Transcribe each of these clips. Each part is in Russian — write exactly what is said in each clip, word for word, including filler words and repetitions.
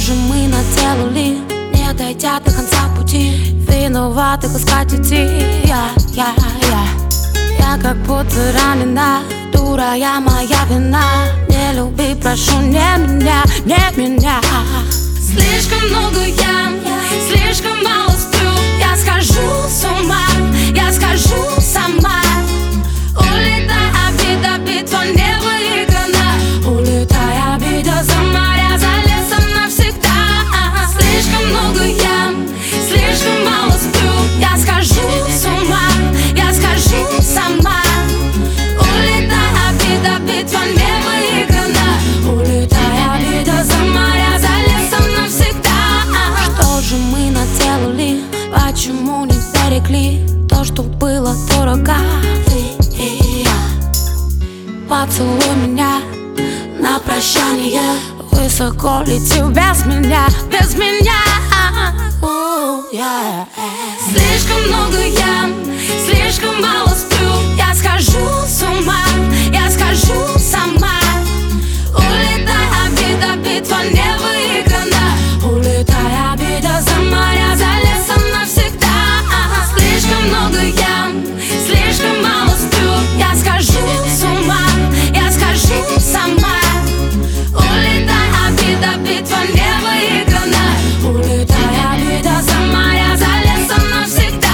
же мы наделали, не дойдя до конца пути? Виноваты искать идти. Я, я, я Я как будто ранена, дура, я моя вина. Не люби, прошу, не меня, не меня. Слишком много ям, слишком мало сплю. Я схожу с ума, я скажу сама. Улетай, обида, битва не выиграна. Улетай, обида, за моря, за лесом навсегда. Слишком много ям, слишком мало сплю. Я схожу с ума, я скажу сама. Улетай, обида, битва не выиграна. Улетай, обида, за моря, за лесом навсегда. Что же мы наделали? Почему не берегли то, что было дорого? Ты и я. Поцелуй меня на прощание. Высоко летим без меня, без меня. Ooh, yeah. Слишком много ям, слишком мало сплю. Я схожу с ума, я скажу сама. Улетай, обида, битва не выиграна. Улетай, обида, за моря, за лесом навсегда. Слишком много ям, слишком мало сплю. Я схожу с ума, я скажу сама. Улетай, обида, битва не выиграна. Улетай, обида, за моря, за лесом навсегда.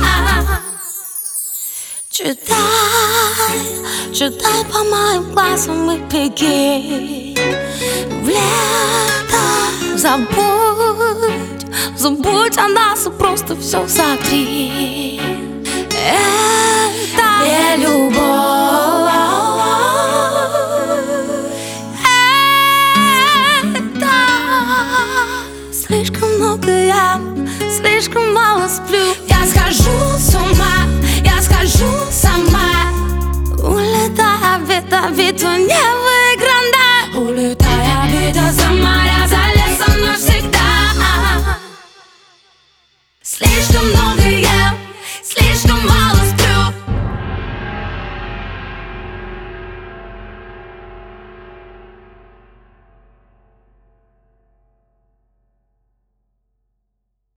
Читай, читай по моим глазам и беги в лето. Забудь, забудь о нас и просто все сотри. Это не любовь, это слишком много я, слишком мало сплю. Я схожу с ума, я скажу сама. Улетай, обида, битва не